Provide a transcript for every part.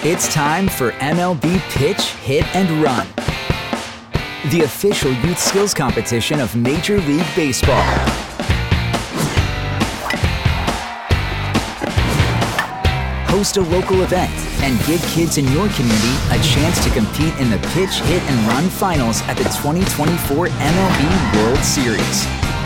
It's time for MLB Pitch, Hit, and Run, the official youth skills competition of Major League Baseball. Host a local event and give kids in your community a chance to compete in the Pitch, Hit, and Run finals at the 2024 MLB World Series.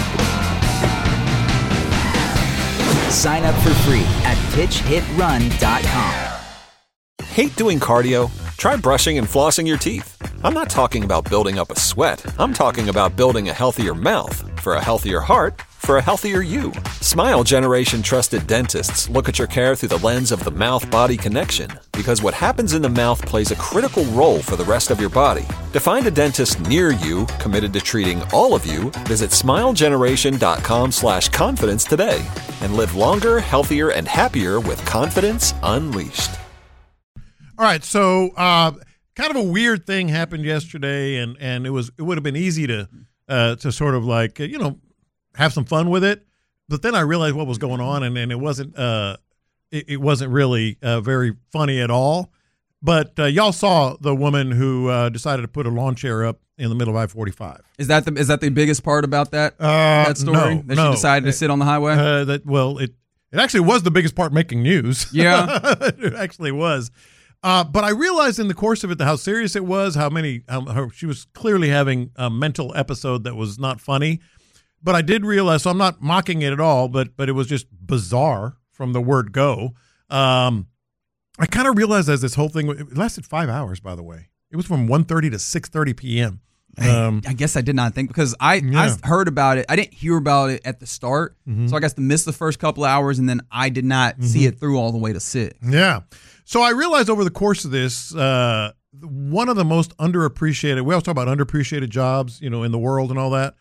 Sign up for free at pitchhitrun.com. Hate doing cardio? Try brushing and flossing your teeth. I'm not talking about building up a sweat. I'm talking about building a healthier mouth. For a healthier heart, for a healthier you. Smile Generation trusted dentists look at your care through the lens of the mouth-body connection, because what happens in the mouth plays a critical role for the rest of your body. To find a dentist near you committed to treating all of you, visit smilegeneration.com/confidence today and live longer, healthier, and happier with confidence unleashed. All right, so kind of a weird thing happened yesterday, and it would have been easy to sort of like have some fun with it, but then I realized what was going on, and it wasn't really very funny at all. But y'all saw the woman who decided to put a lawn chair up in the middle of I-45. Is that the biggest part about that story? No, she decided to sit on the highway? It actually was the biggest part making news. Yeah. It actually was. But I realized in the course of it how serious it was, how she was clearly having a mental episode that was not funny. But I did realize, so I'm not mocking it at all, but it was just bizarre from the word go. I kind of realized as this whole thing, it lasted 5 hours, by the way. It was from 1:30 to 6:30 p.m. I guess I did not think, because I heard about it. I didn't hear about it at the start, so I guess to miss the first couple of hours, and then I did not see it through all the way to 6. Yeah. So I realized over the course of this, one of the most underappreciated, we always talk about underappreciated jobs, in the world and all that.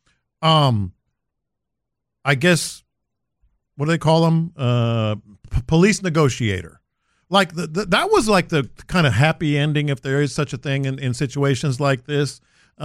I guess, what do they call them? Police negotiator. Like that was like the kind of happy ending, if there is such a thing in situations like this.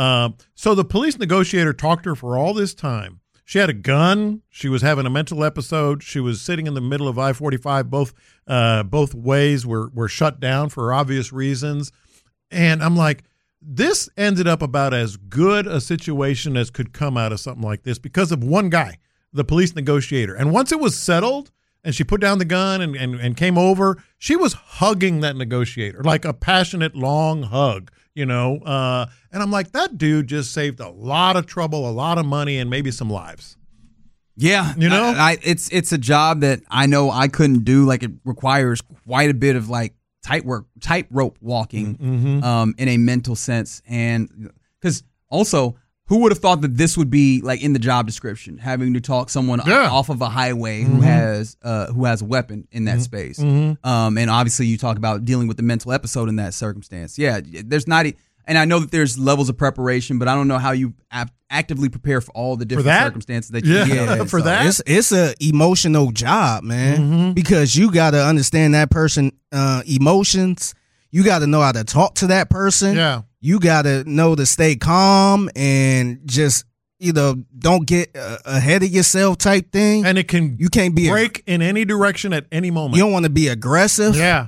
So the police negotiator talked to her for all this time. She had a gun. She was having a mental episode. She was sitting in the middle of I-45. Both ways were shut down for obvious reasons. And I'm like, this ended up about as good a situation as could come out of something like this because of one guy, the police negotiator. And once it was settled and she put down the gun and came over, she was hugging that negotiator, like a passionate, long hug. And I'm like, that dude just saved a lot of trouble, a lot of money, and maybe some lives. Yeah. It's a job that I know I couldn't do. Like, it requires quite a bit of like tightrope walking in a mental sense. And because also, who would have thought that this would be like in the job description, having to talk someone off of a highway who has a weapon in that space. And obviously you talk about dealing with the mental episode in that circumstance. Yeah, there's not, and I know that there's levels of preparation, but I don't know how you actively prepare for all the different circumstances that you get. For that, it's a emotional job, man, because you got to understand that person emotions. You got to know how to talk to that person. Yeah. You got to know to stay calm and just, don't get ahead of yourself type thing. And you can't break in any direction at any moment. You don't want to be aggressive. Yeah.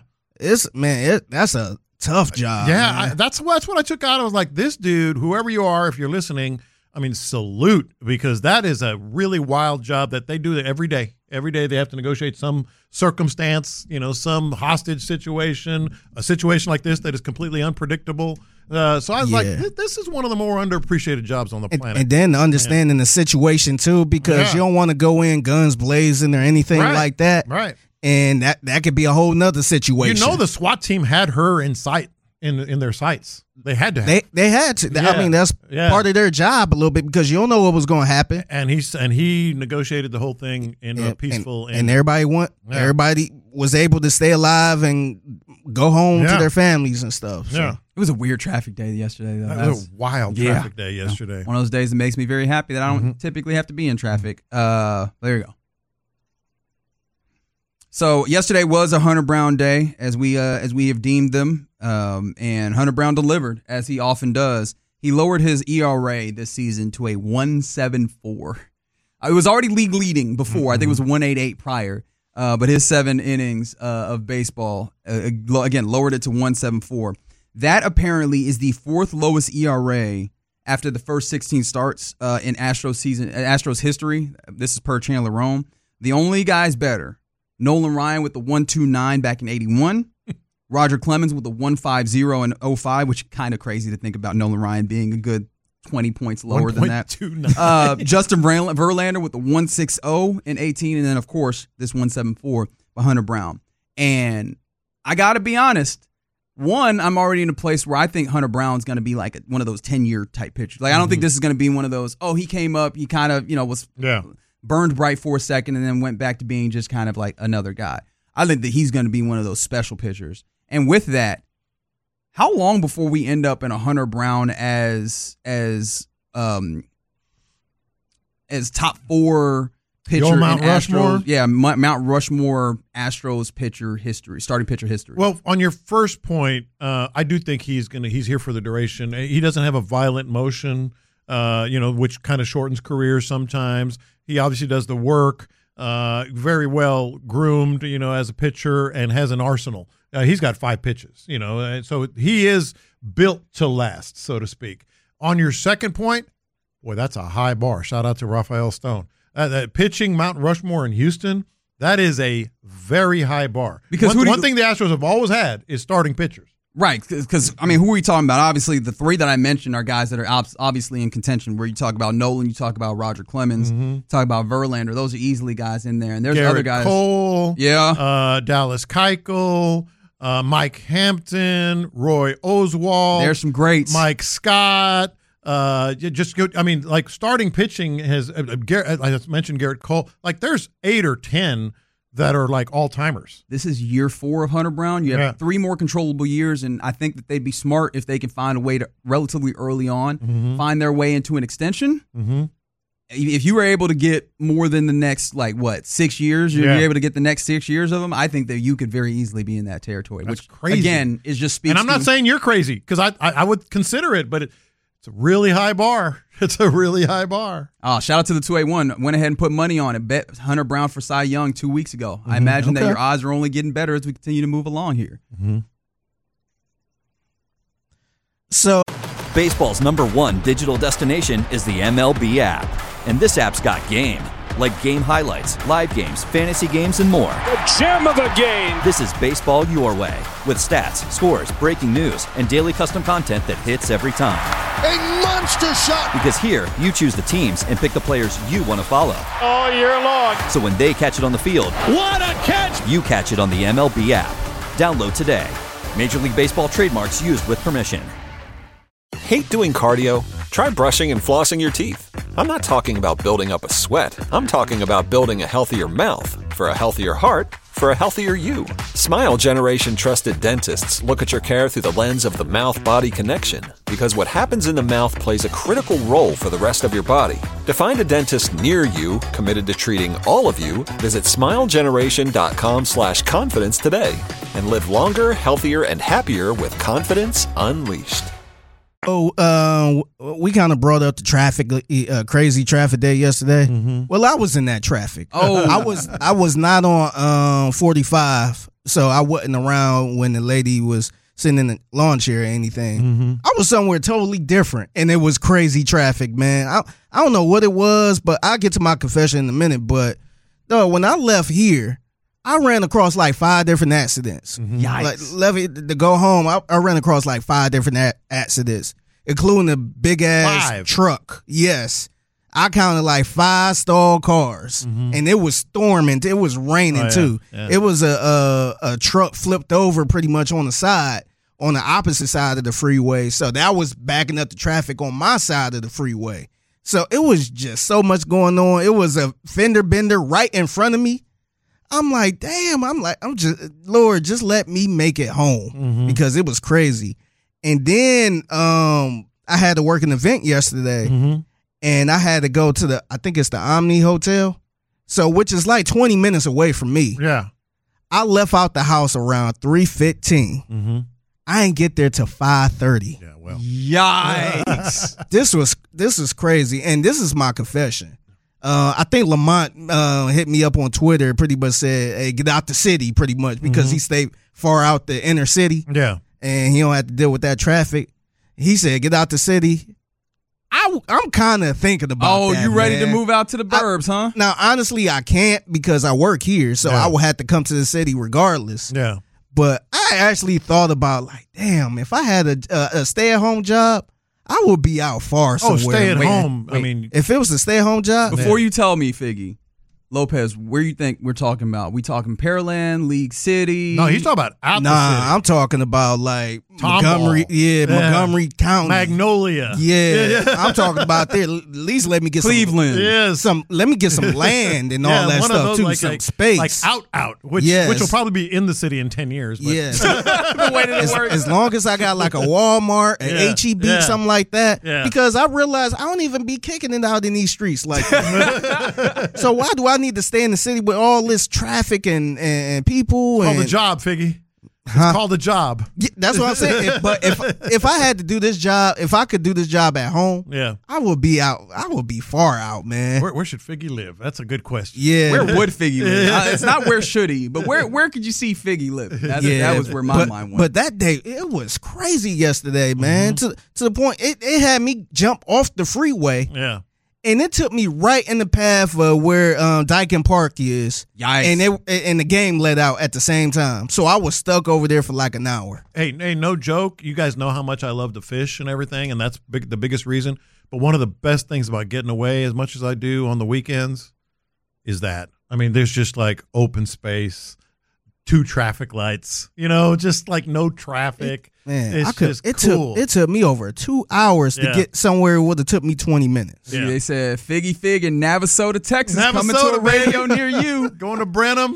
That's a tough job. Yeah. That's what I took out. I was like, this dude, whoever you are, if you're listening, salute, because that is a really wild job that they do every day. Every day they have to negotiate some circumstance, some hostage situation, a situation like this that is completely unpredictable. So I was like, this is one of the more underappreciated jobs on the planet. And then understanding the situation, too, because you don't want to go in guns blazing or anything like that. Right. And that could be a whole nother situation. The SWAT team had her in sight, in their sights. They had to have. They had to. Yeah. That's part of their job a little bit, because you don't know what was going to happen. And he negotiated the whole thing in a peaceful. And everybody was able to stay alive and go home to their families and stuff. So. Yeah. It was a weird traffic day yesterday, though. It was a wild traffic day yesterday. One of those days that makes me very happy that I don't typically have to be in traffic. There you go. So yesterday was a Hunter Brown day, as we have deemed them, and Hunter Brown delivered, as he often does. He lowered his ERA this season to a 1.74. It was already league leading before. I think it was 1.88 prior. But his 7 innings of baseball, again, lowered it to 1.74. That apparently is the 4th lowest ERA after the first 16 starts in Astros history. This is per Chandler Rome. The only guys better, Nolan Ryan with the 1.29 back in 81. Roger Clemens with the 1.50 in 05, which is kind of crazy to think about Nolan Ryan being a good 20 points lower than that. Justin Verlander with the 1.60 in 18, and then, of course, this 1.74 by Hunter Brown. And I got to be honest, one, I'm already in a place where I think Hunter Brown's going to be like one of those 10-year type pitchers. Like, I don't think this is going to be one of those, he came up, he kind of, was burned bright for a second and then went back to being just kind of like another guy. I think that he's going to be one of those special pitchers. And with that, how long before we end up in a Hunter Brown as top 4 pitcher in Astros? Yeah, Mount Rushmore Astros pitcher history, starting pitcher history. Well, on your first point, I do think he's here for the duration. He doesn't have a violent motion, which kind of shortens careers sometimes. He obviously does the work, very well groomed, as a pitcher, and has an arsenal. He's got 5 pitches, so he is built to last, so to speak. On your second point, boy, that's a high bar. Shout out to Rafael Stone. Pitching Mount Rushmore in Houston, that is a very high bar. Because one thing the Astros have always had is starting pitchers. Right, because, who are we talking about? Obviously, the 3 that I mentioned are guys that are obviously in contention, where you talk about Nolan, you talk about Roger Clemens, talk about Verlander. Those are easily guys in there. And there's other guys. Cole, Dallas Keuchel, Mike Hampton, Roy Oswald. There's some greats. Mike Scott. Starting pitching has, I mentioned Garrett Cole. Like, there's 8 or 10 that are like all-timers. This is year 4 of Hunter Brown. You have 3 more controllable years, and I think that they'd be smart if they can find a way to relatively early on find their way into an extension. If you were able to get more than the next, 6 years, you're able to get the next 6 years of them, I think that you could very easily be in that territory. That's which, crazy. Again, is just speaks. And I'm not saying you're crazy, because I would consider it, but it's a really high bar. It's a really high bar. Oh, shout out to the 281. Went ahead and put money on it. Bet Hunter Brown for Cy Young 2 weeks ago. I imagine that your odds are only getting better as we continue to move along here. So, baseball's #1 digital destination is the MLB app. And this app's got game. Like game highlights, live games, fantasy games, and more. The gem of a game! This is baseball your way. With stats, scores, breaking news, and daily custom content that hits every time. A monster shot! Because here, you choose the teams and pick the players you want to follow. All year long. So when they catch it on the field, what a catch! You catch it on the MLB app. Download today. Major League Baseball trademarks used with permission. Hate doing cardio? Try brushing and flossing your teeth. I'm not talking about building up a sweat. I'm talking about building a healthier mouth. For a healthier heart, for a healthier you. Smile Generation trusted dentists look at your care through the lens of the mouth-body connection. Because what happens in the mouth plays a critical role for the rest of your body. To find a dentist near you committed to treating all of you, visit smilegeneration.com/confidence today. And live longer, healthier, and happier with confidence unleashed. We kind of brought up the traffic, crazy traffic day yesterday. Well, I was in that traffic. I was not on 45, so I wasn't around when the lady was sitting in the lawn chair or anything. I was somewhere totally different, and it was crazy traffic, man. I don't know what it was, but I'll get to my confession in a minute. But no, when I left here, I ran across 5 different accidents. Yikes. Left to go home, I ran across 5 different accidents, including a big-ass truck. Yes. I counted 5 stalled cars, and it was storming. It was raining, too. Yeah. It was a truck flipped over pretty much on the side, on the opposite side of the freeway. So that was backing up the traffic on my side of the freeway. So it was just so much going on. It was a fender bender right in front of me. I'm like, damn, Lord, just let me make it home because it was crazy. And then I had to work an event yesterday, and I had to go to I think it's the Omni Hotel, so which is 20 minutes away from me. Yeah. I left out the house around 3:15. I didn't get there till 5:30. Yeah, well. Yikes. This was crazy, and this is my confession. I think Lamont hit me up on Twitter, pretty much said, hey, get out the city, pretty much, because he stayed far out the inner city. Yeah. And he don't have to deal with that traffic. He said, get out the city. I'm kind of thinking about that. Oh, you ready to move out to the burbs, huh? Now, honestly, I can't because I work here, so I will have to come to the city regardless. Yeah. But I actually thought about, like, damn, if I had a stay-at-home job, I would be out far somewhere. Oh, stay at home. I mean, if it was a stay-at-home job. Before you tell me, Figgy, Lopez, where you think we're talking about? We talking Pearland, League City? No, he's talking about out the city. I'm talking about like Tomball. Montgomery, Montgomery County, Magnolia. Yeah, I'm talking about there. At least let me get Cleveland. Let me get some land and all that stuff too, some space, like out, which will probably be in the city in 10 years. But. Yes, as long as I got like a Walmart, an HEB, something like that. Yeah. Because I realize I don't even be kicking it out in these streets like that. So why do I need to stay in the city with all this traffic and people? Call the job, Figgy. It's called the job. Yeah, that's what I'm saying. But if I had to do this job, if I could do this job at home, I would be out. I would be far out, man. Where should Figgy live? That's a good question. Yeah, where would Figgy live? It's not where should he, but where could you see Figgy live? That was where my mind went. But that day, it was crazy yesterday, man. To the point it had me jump off the freeway. Yeah. And it took me right in the path of where Dyken Park is. Yikes. And the game let out at the same time. So I was stuck over there for like an hour. Hey, no joke. You guys know how much I love to fish and everything, and that's the biggest reason. But one of the best things about getting away as much as I do on the weekends is that. I mean, there's just like open space, 2 traffic lights, just like no traffic. It took me over 2 hours to get somewhere. It would have took me 20 minutes. Yeah. They said Figgy Fig in Navasota, Texas, coming to a radio near you. Going to Brenham.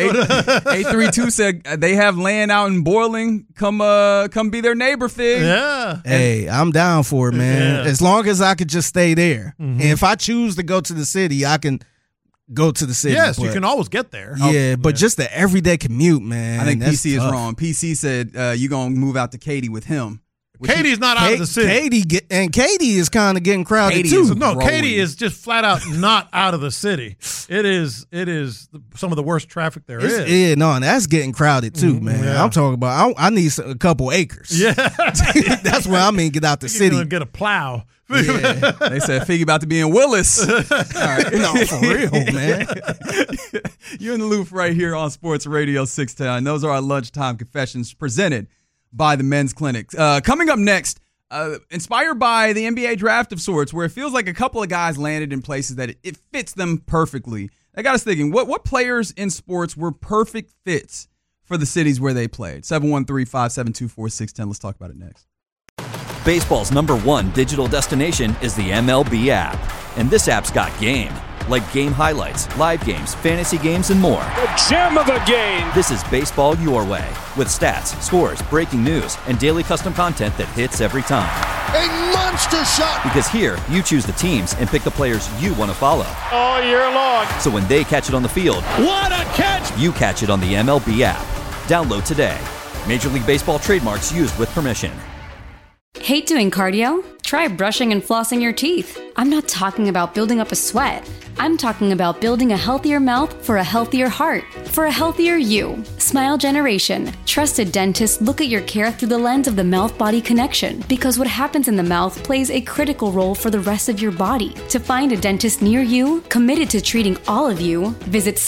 832 said they have land out in Boiling. Come be their neighbor, Fig. Yeah. Hey, I'm down for it, man. Yeah. As long as I could just stay there. Mm-hmm. And if I choose to go to the city, I can go to the city. Yes, you can always get there. Yeah, but just the everyday commute, man. I think PC is wrong. PC said you're going to move out to Katy with him. Katie's not out of the city. Katy is kind of getting crowded too. Katy is just flat out not out of the city. It is some of the worst traffic there is. Yeah, no, and that's getting crowded too, man. Yeah. I'm talking about I need a couple acres. Yeah, that's what I mean. Get out the city. You're gonna get a plow. Yeah. They said Figgy about to be in Willis. All right. No, for real, man. You're in the loop right here on Sports Radio 610. Those are our lunchtime confessions presented by the Men's Clinic. Coming up next, inspired by the NBA draft of sorts, where it feels like a couple of guys landed in places that it fits them perfectly. That got us thinking, what players in sports were perfect fits for the cities where they played? 713-572-4610. Let's talk about it next. Baseball's #1 digital destination is the MLB app. And this app's got game. Like game highlights, live games, fantasy games, and more. The gem of a game. This is baseball your way. With stats, scores, breaking news, and daily custom content that hits every time. A monster shot. Because here, you choose the teams and pick the players you want to follow. All year long. So when they catch it on the field, what a catch! You catch it on the MLB app. Download today. Major League Baseball trademarks used with permission. Hate doing cardio? Try brushing and flossing your teeth. I'm not talking about building up a sweat. I'm talking about building a healthier mouth for a healthier heart, for a healthier you. Smile Generation. Trusted dentists look at your care through the lens of the mouth-body connection, because what happens in the mouth plays a critical role for the rest of your body. To find a dentist near you, committed to treating all of you, visit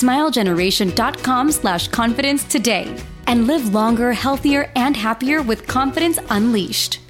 smilegeneration.com/confidence today and live longer, healthier, and happier with confidence unleashed.